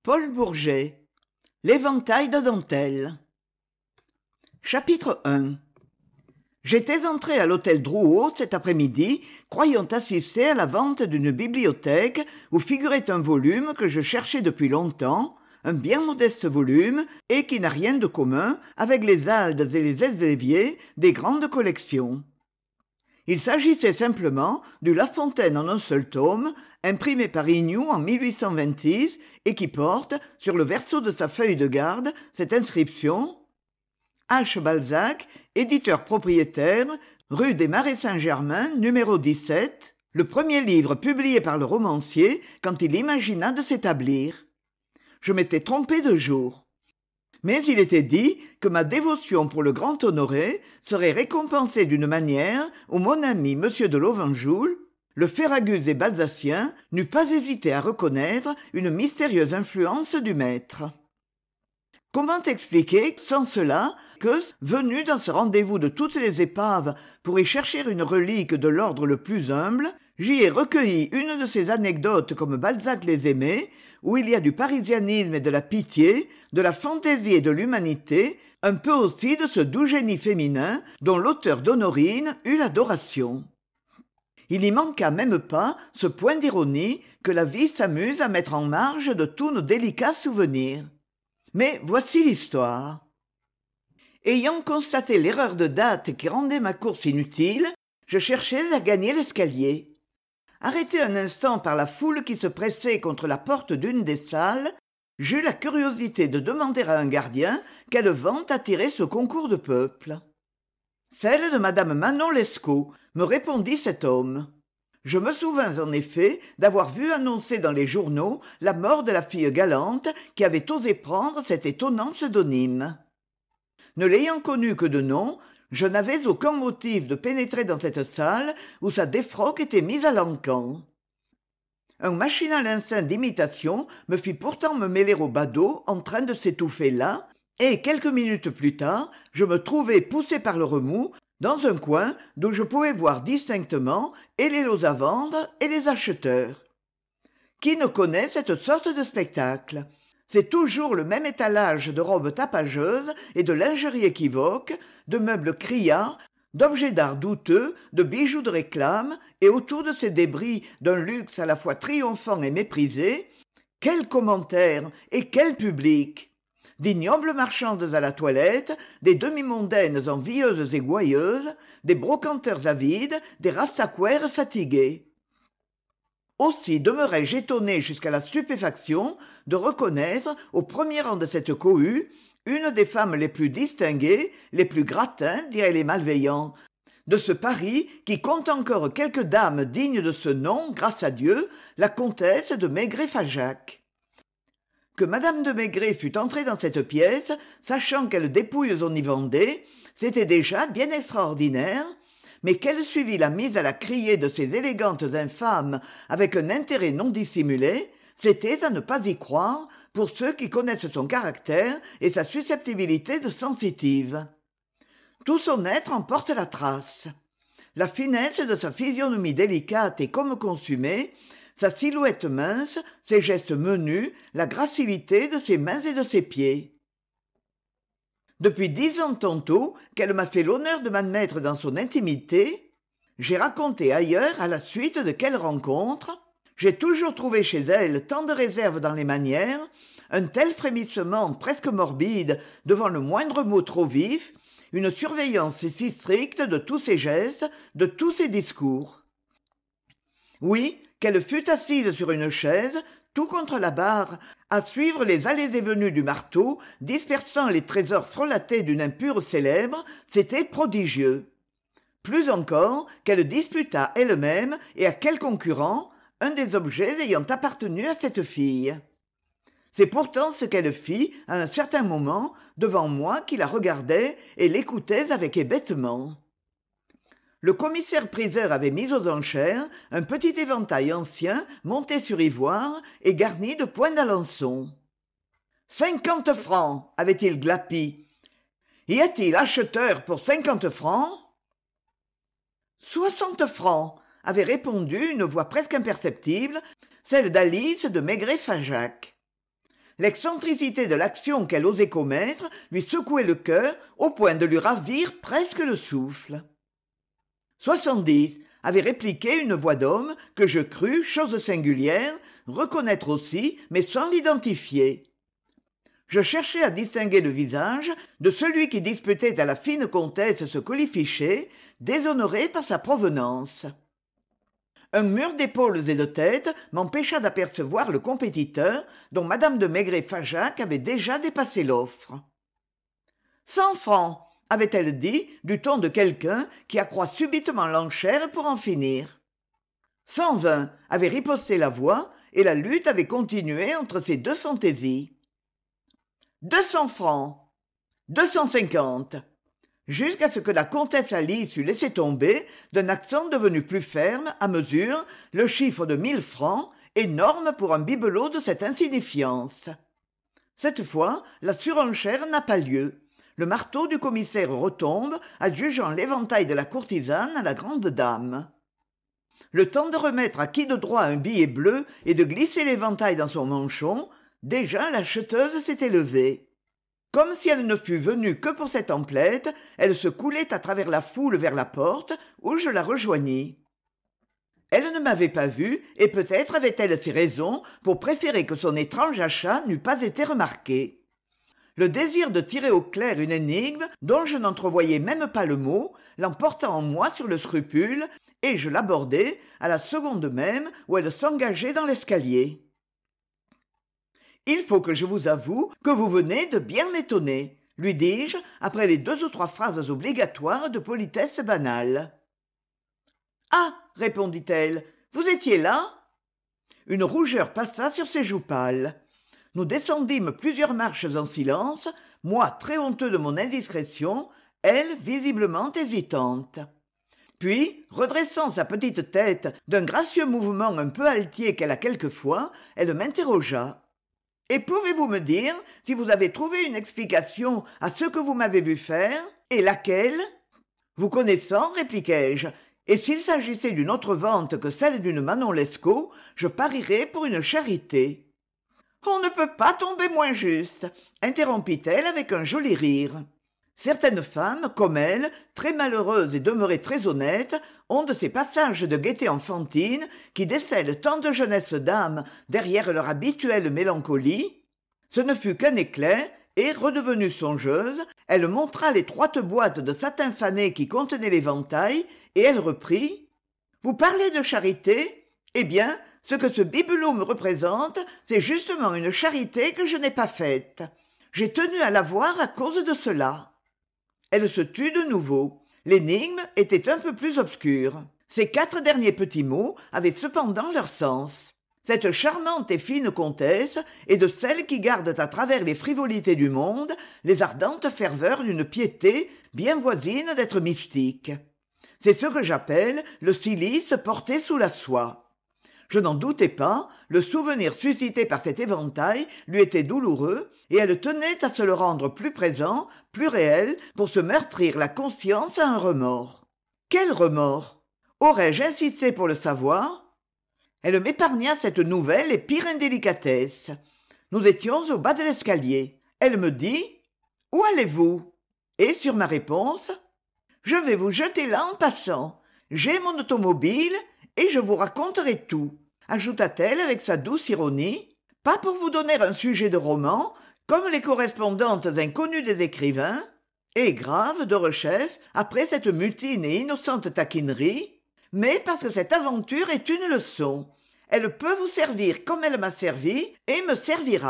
Paul Bourget, L'éventail de dentelle. Chapitre 1. J'étais entré à l'hôtel Drouot cet après-midi, croyant assister à la vente d'une bibliothèque où figurait un volume que je cherchais depuis longtemps, un bien modeste volume et qui n'a rien de commun avec les Aldes et les Elzévier des grandes collections. Il s'agissait simplement du La Fontaine en un seul tome, imprimé par Ignoux en 1826 et qui porte, sur le verso de sa feuille de garde, cette inscription « H. Balzac, éditeur propriétaire, rue des Marais Saint-Germain, numéro 17, le premier livre publié par le romancier quand il imagina de s'établir. » Je m'étais trompé de jour. Mais il était dit que ma dévotion pour le grand Honoré serait récompensée d'une manière où mon ami M. de Lovenjoul, le Ferragus et balzacien, n'eût pas hésité à reconnaître une mystérieuse influence du maître. Comment expliquer, sans cela, que, venu dans ce rendez-vous de toutes les épaves pour y chercher une relique de l'ordre le plus humble, j'y ai recueilli une de ces anecdotes comme Balzac les aimait, où il y a du parisianisme et de la pitié, de la fantaisie et de l'humanité, un peu aussi de ce doux génie féminin dont l'auteur d'Honorine eut l'adoration. Il n'y manqua même pas ce point d'ironie que la vie s'amuse à mettre en marge de tous nos délicats souvenirs. Mais voici l'histoire. Ayant constaté l'erreur de date qui rendait ma course inutile, je cherchais à gagner l'escalier. Arrêté un instant par la foule qui se pressait contre la porte d'une des salles, j'eus la curiosité de demander à un gardien quelle vente attirait ce concours de peuple. Celle de madame Manon Lescaut, me répondit cet homme. Je me souvins en effet d'avoir vu annoncer dans les journaux la mort de la fille galante qui avait osé prendre cet étonnant pseudonyme. Ne l'ayant connue que de nom, je n'avais aucun motif de pénétrer dans cette salle où sa défroque était mise à l'encan. Un machinal instinct d'imitation me fit pourtant me mêler au badaud en train de s'étouffer là, et quelques minutes plus tard, je me trouvai poussé par le remous dans un coin d'où je pouvais voir distinctement et les lots à vendre et les acheteurs. Qui ne connaît cette sorte de spectacle ? C'est toujours le même étalage de robes tapageuses et de lingerie équivoque, de meubles criards, d'objets d'art douteux, de bijoux de réclame, et autour de ces débris d'un luxe à la fois triomphant et méprisé, quels commentaires et quel public ! D'ignobles marchandes à la toilette, des demi-mondaines envieuses et gouailleuses, des brocanteurs avides, des rastaquouères fatigués. Aussi demeurai-je étonné jusqu'à la stupéfaction de reconnaître, au premier rang de cette cohue, une des femmes les plus distinguées, les plus gratins, diraient les malveillants, de ce Paris qui compte encore quelques dames dignes de ce nom, grâce à Dieu, la comtesse de Maigret-Fajac. Que madame de Maigret fût entrée dans cette pièce, sachant quelles dépouilles on y vendait, c'était déjà bien extraordinaire, mais qu'elle suivît la mise à la criée de ces élégantes infâmes avec un intérêt non dissimulé, c'était à ne pas y croire pour ceux qui connaissent son caractère et sa susceptibilité de sensitive. Tout son être en porte la trace. La finesse de sa physionomie délicate et comme consumée, sa silhouette mince, ses gestes menus, la gracilité de ses mains et de ses pieds. Depuis 10 ans tantôt qu'elle m'a fait l'honneur de m'admettre dans son intimité, j'ai raconté ailleurs à la suite de quelle rencontre, j'ai toujours trouvé chez elle tant de réserve dans les manières, un tel frémissement presque morbide devant le moindre mot trop vif, une surveillance si stricte de tous ses gestes, de tous ses discours. Oui, qu'elle fût assise sur une chaise, tout contre la barre, à suivre les allées et venues du marteau, dispersant les trésors frelatés d'une impure célèbre, c'était prodigieux. Plus encore, qu'elle disputât elle-même et à quel concurrent un des objets ayant appartenu à cette fille. C'est pourtant ce qu'elle fit, à un certain moment, devant moi qui la regardais et l'écoutais avec hébétement. Le commissaire-priseur avait mis aux enchères un petit éventail ancien monté sur ivoire et garni de points d'alençon. 50 francs, avait-il glapi. Y a-t-il acheteur pour 50 francs 60 francs, avait répondu une voix presque imperceptible, celle d'Alice de Maigret-Fajac. L'excentricité de l'action qu'elle osait commettre lui secouait le cœur au point de lui ravir presque le souffle. 70, avait répliqué une voix d'homme que je crus, chose singulière, reconnaître aussi, mais sans l'identifier. Je cherchais à distinguer le visage de celui qui disputait à la fine comtesse ce colifichet, déshonoré par sa provenance. Un mur d'épaules et de têtes m'empêcha d'apercevoir le compétiteur dont madame de Maigret-Fajac avait déjà dépassé l'offre. 100 francs, avait-elle dit du ton de quelqu'un qui accroît subitement l'enchère pour en finir. 120, avait riposté la voix, et la lutte avait continué entre ces deux fantaisies. 200 francs, 250, jusqu'à ce que la comtesse Alice eût laissé tomber, d'un accent devenu plus ferme, à mesure, le chiffre de 1000 francs, énorme pour un bibelot de cette insignifiance. Cette fois, la surenchère n'a pas lieu. Le marteau du commissaire retombe, adjugeant l'éventail de la courtisane à la grande dame. Le temps de remettre à qui de droit un billet bleu et de glisser l'éventail dans son manchon, déjà l'acheteuse s'était levée. Comme si elle ne fût venue que pour cette emplette, elle se coulait à travers la foule vers la porte, où je la rejoignis. Elle ne m'avait pas vu, et peut-être avait-elle ses raisons pour préférer que son étrange achat n'eût pas été remarqué. Le désir de tirer au clair une énigme dont je n'entrevoyais même pas le mot l'emporta en moi sur le scrupule, et je l'abordai à la seconde même où elle s'engageait dans l'escalier. « Il faut que je vous avoue que vous venez de bien m'étonner, » lui dis-je, après les 2 ou 3 phrases obligatoires de politesse banale. « Ah !» répondit-elle, « vous étiez là ?» Une rougeur passa sur ses joues pâles. Nous descendîmes plusieurs marches en silence, moi très honteux de mon indiscrétion, elle visiblement hésitante. Puis, redressant sa petite tête d'un gracieux mouvement un peu altier qu'elle a quelquefois, elle m'interrogea. « Et pouvez-vous me dire si vous avez trouvé une explication à ce que vous m'avez vu faire, et laquelle ?»« Vous connaissant, répliquai-je, et s'il s'agissait d'une autre vente que celle d'une Manon Lescaut, je parierais pour une charité. » « On ne peut pas tomber moins juste, » interrompit-elle avec un joli rire. Certaines femmes, comme elle, très malheureuses et demeurées très honnêtes, ont de ces passages de gaieté enfantine qui décèlent tant de jeunesse d'âme derrière leur habituelle mélancolie. Ce ne fut qu'un éclair, et, redevenue songeuse, elle montra l'étroite boîte de satin fané qui contenait l'éventail, et elle reprit « Vous parlez de charité ? Eh bien, ce que ce bibelot me représente, c'est justement une charité que je n'ai pas faite. J'ai tenu à la voir à cause de cela. » Elle se tut de nouveau. L'énigme était un peu plus obscure. Ces 4 derniers petits mots avaient cependant leur sens. Cette charmante et fine comtesse est de celles qui gardent à travers les frivolités du monde les ardentes ferveurs d'une piété bien voisine d'être mystique. C'est ce que j'appelle le cilice porté sous la soie. Je n'en doutais pas, le souvenir suscité par cet éventail lui était douloureux, et elle tenait à se le rendre plus présent, plus réel, pour se meurtrir la conscience à un remords. Quel remords ? Aurais-je insisté pour le savoir ? Elle m'épargna cette nouvelle et pire indélicatesse. Nous étions au bas de l'escalier. Elle me dit « Où allez-vous » Et sur ma réponse « Je vais vous jeter là en passant. J'ai mon automobile et je vous raconterai tout. » ajouta-t-elle avec sa douce ironie, « pas pour vous donner un sujet de roman, comme les correspondantes inconnues des écrivains, et grave derechef après cette mutine et innocente taquinerie, mais parce que cette aventure est une leçon. Elle peut vous servir comme elle m'a servi et me servira. »